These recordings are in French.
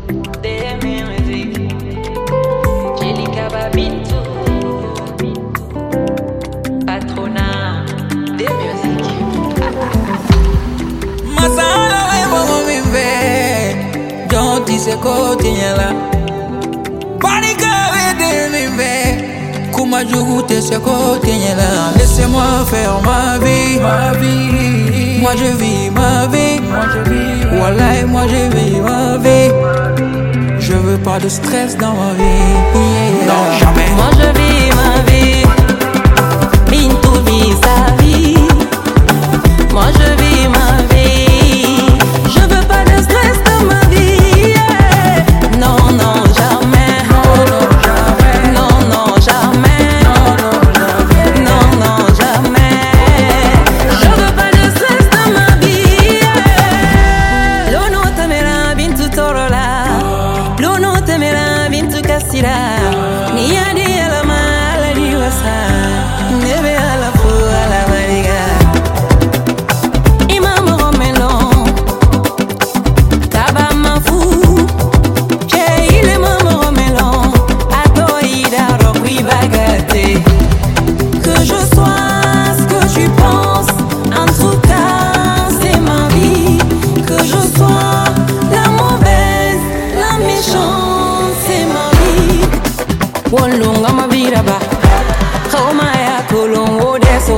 DM Music, Jelika Babintu, Patrona, de musique. Masala wewe mimbe, jonti se kotinyela. Panika wede mimbe, kuma jugute se kotinyela. Laissez-moi faire ma vie, moi je vis ma vie, Wallahi moi je vis ma vie. Je veux pas de stress dans ma vie, non jamais. Moi je vis ma vie, Bintou vit sa vie. Moi je vis ma vie, je veux pas de stress dans ma vie. Non, non, jamais. Non, non, jamais. Non, non, jamais. Je veux pas de stress dans ma vie. L'ono temera Bintou torola, l'ono temera Bintou kasira. Ni adi ala mala diwasa, nebe ala fu ala mariga. Wolunga maviraba, koma ya kulungu deso.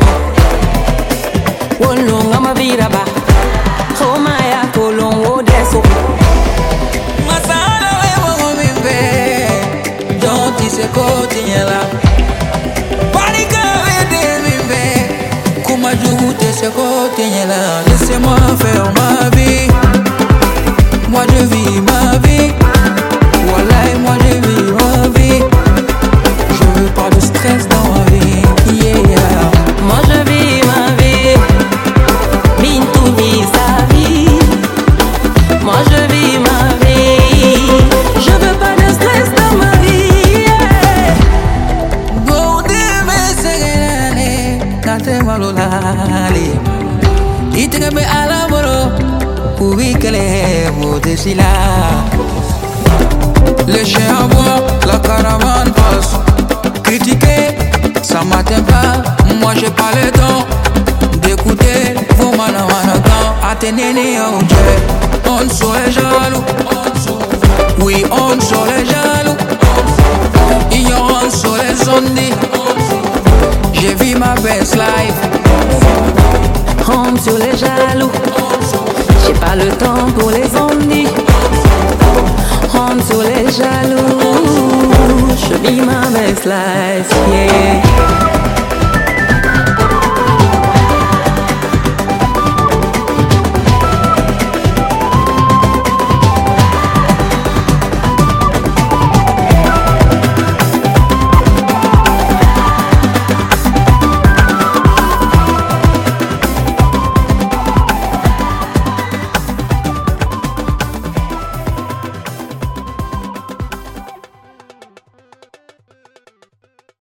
Wolunga maviraba, koma ya kulungu deso. Masala wewe mimbe, jonti se kotinyela. Panika wede mimbe, kuma jugute se kotinyela. Laissez-moi faire ma vie, moi je vis ma vie. Wallahi moi je vis ma vie. Je veux pas de stress dans ma vie, yeah. Moi je vis ma vie, Bintou vit sa vie. Moi je vis ma vie, je veux pas de stress dans ma vie, yeah. Go deme segelane, kate malolali. Itengebe alamoro, ubikele modesila. Les chiens aboient, la caravane passe. Critiquer, ça m'atteint pas. Moi j'ai pas le temps d'écouter vos manamanagans. Attenez, on sont les jaloux. Oui, on sont les jaloux. Ignorants sont les zombies. J'ai vu ma best life. On sur les jaloux, j'ai pas le temps pour les zombies. On sur les jaloux, je vis ma best life.